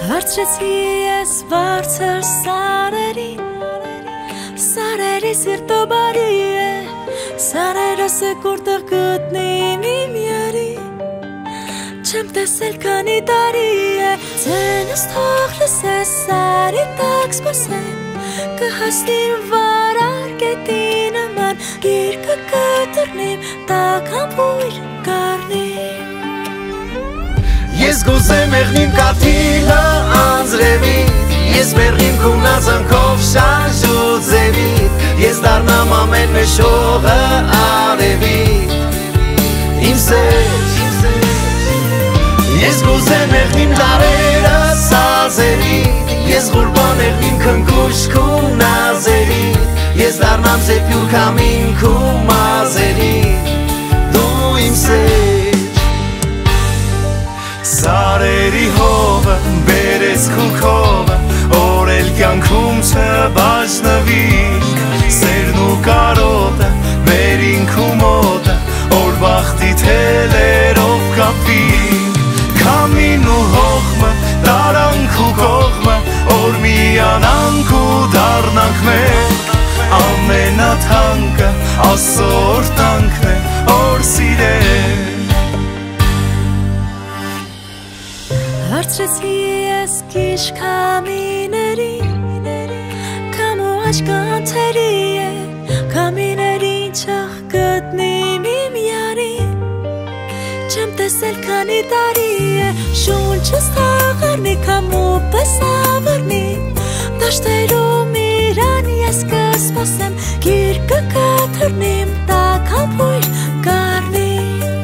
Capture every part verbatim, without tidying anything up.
Հարցրեցի ես բարձր սարերին, սարերի սիրտը բարի է, սարերս է կորտեղ գտնիմ իմ յարին, չեմ տեսել քանի տարի է, ձենս թող լսես սարի տակ սպասեմ, կհասնիմ վարար գետի նման, գիրկը կտրնիմ, տակ համբույր կարնիմ. Ես գուզեմ եղնիմ կաթիլը անձրևիտ, ես բեղին քուն ազանքով շանժու ձևիտ, ես դարնամ ամեն մեշողը արևիտ, իմ սեր. Ես գուզեմ եղնիմ դարերը սազերիտ, ես գուրբան եղնիմ քնկուշ քու նազերիտ, ես դարնամ զեպյուր կամին քու մազերիտ, դու իմ սեր. Սարերի հովը, բերես քուքովը, օրել կյանքում չբաժնվինք, սերն ու կարոտը, բերինք ու մոտը, օր բախտի թելերով կապվինք, քամին ու հողմը, տարանք ու կողմը, օր միանանք ու դառնանք մեկ, ամենաթանկը Աստծո օրհնանքն է, օր սիրել. Հարցրեցի ես քիչ քամիներին, կամ ու աչք անթերի է, քամիներին չգտնիմ իմ յարին, չեմ տեսել քանի տարի է, շունչս թաղարնի, կամ ու պես ավարնի, դաշտերում իրան ես կսպասեմ, գիրկը կթռնիմ, տակ համբույր կարնիմ.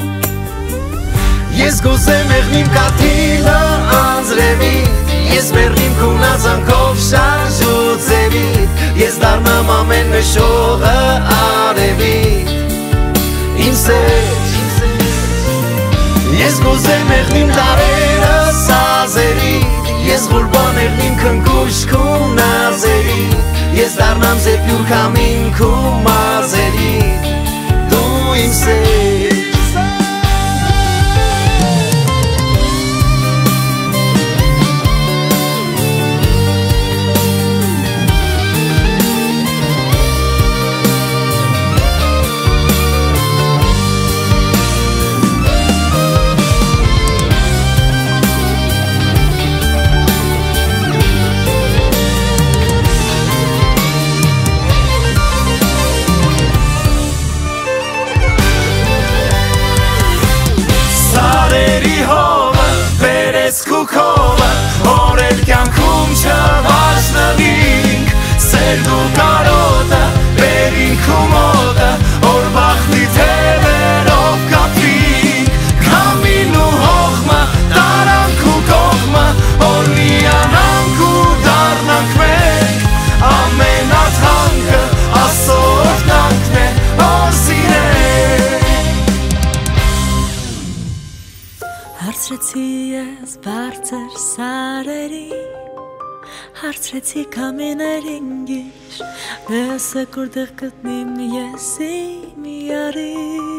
Ես գուզեմ եղնիմ կաթիլը անձրևիտ, ես բեղին քուն ազանքով շանժու ձևիտ, ես դարնամ ամեն մեշողը արևիտ, իմ սեր. Ես գուզեմ եղնիմ դարերը սազերիտ, ես գուրբան եղնիմ քնկուշ քու նազերիտ, ես դարնամ զեպյուր կամին քու մազերիտ, դու իմ սեր. Քուքովը, օրել կյանքում չբաժնվինք, սերն ու կարոտը, բերինք ու մոտը, օր բախտի թևերով կապվինք, քամին ու հողմը, տարանք ու կողմը, օր միանանք ու դառնանք մեկ, ամենաթանկը Աստծո օրհնանքն է, օր սիրել. Հարցրեցի ես բարձր սարերին, հարցրեցի քամիներին գիշ, դες է կորդեղ գտնիմ ես իմ յարին.